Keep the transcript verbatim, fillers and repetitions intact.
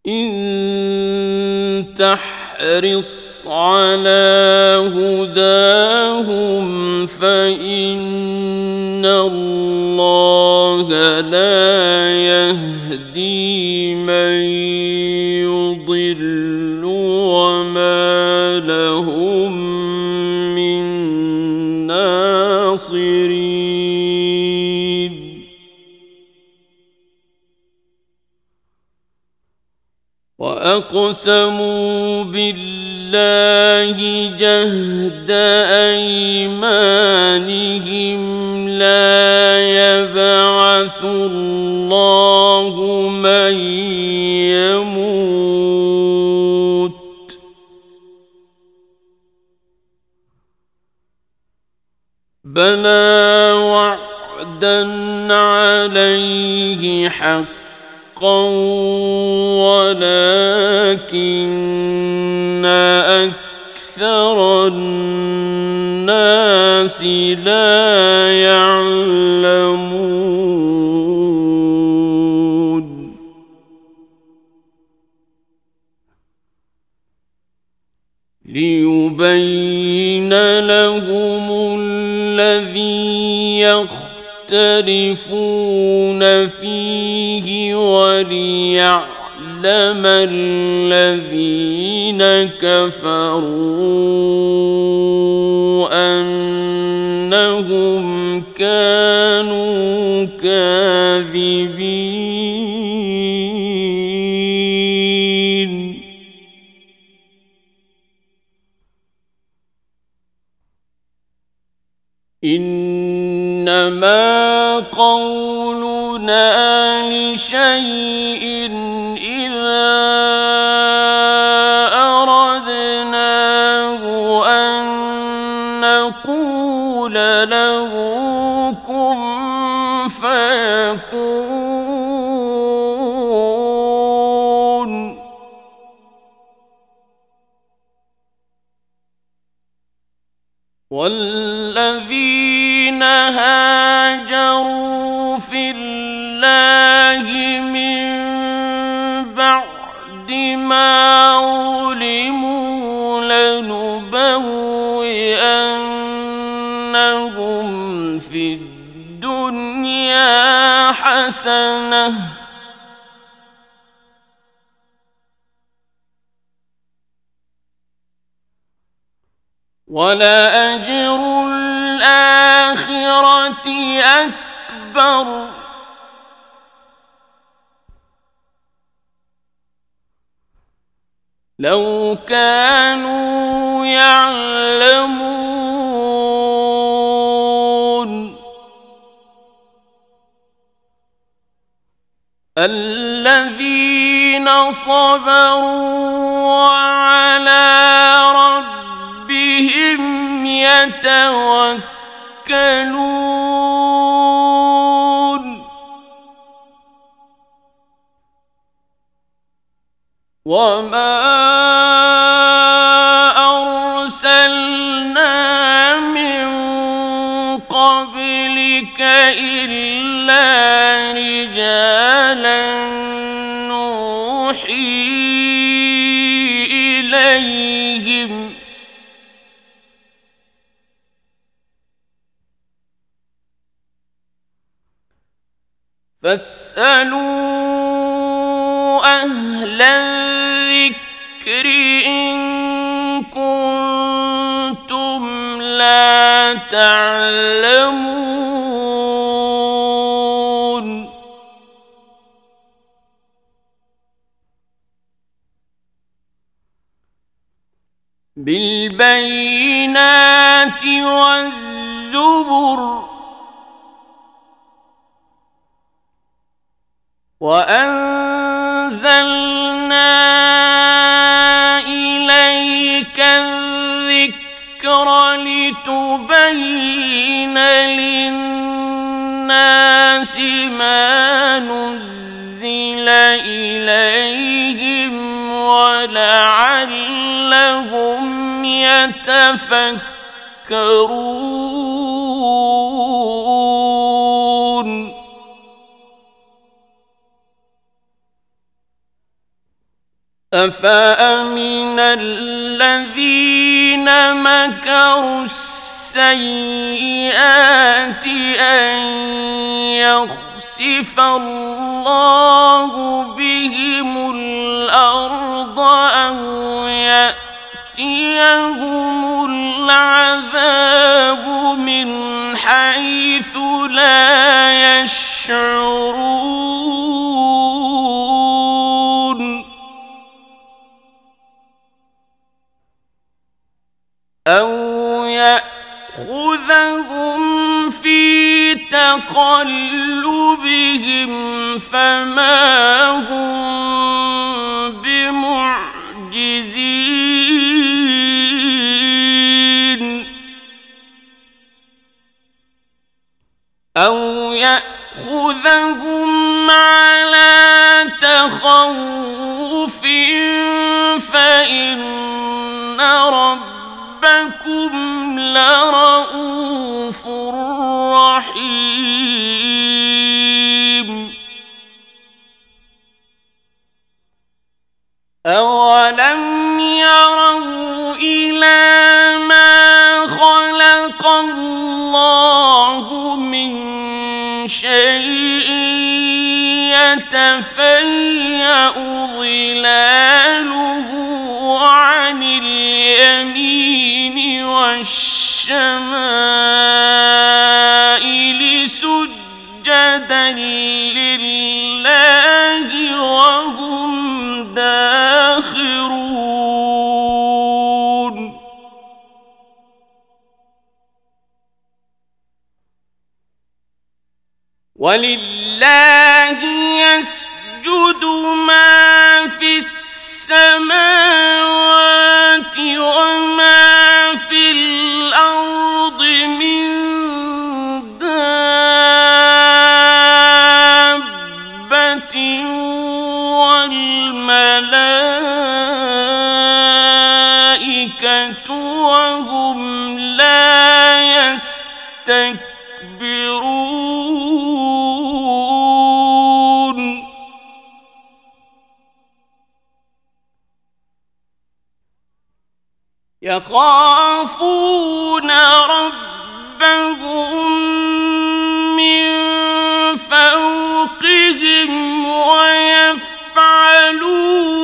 إن تحرص على هداهم فإن الله لا يهدي من يضل وما لهم من ناصرين وأقسموا بالله جهد أيمانهم لا يبعث الله من يموت بلى وعدا عليه حقا ولكن أكثر الناس لا يعلمون ليبين لهم الذي يختلفون فيه وليعلم الذين كفروا أنهم كانوا كاذبين إنما قولنا لشيء إذا أردناه أن نقول له كن فيكون والذين هاجروا في الله من بعد ما ظلموا لنبوئنهم في الدنيا حسنة ولأجر الآخرة أكبر لو كانوا يعلمون الذين صبروا وعلى ربهم يتوكلون وما أرسلنا من قبلك إلا رجالا نوحي إليهم فاسألوا أهل الذكر إن كنتم لا تعلمون بالبينات والزبر وأنزلنا إليك الذكر لتبين للناس ما نزل إليهم ولعلهم يتفكرون. يتفكرون. أفأمن الذين مكروا السيئات أن يخسف الله بهم الأرض أو يأتيهم العذاب من حيث لا يشعرون أو يأخذهم في تقلبهم فما هم بمعجزين أو يأخذهم على تخوف فإن ربكم لرؤوف رحيم أولم يروا إلى ما خلق الله من شيء يتفيأ ظلاله عن اليمين والشمائل سجدا لله وهم داخرون ولله يسجد ما في السماوات وما في الأرض من دابة والملائكة وهم لا يستكبرون يخافون ربهم من فوقهم ويفعلون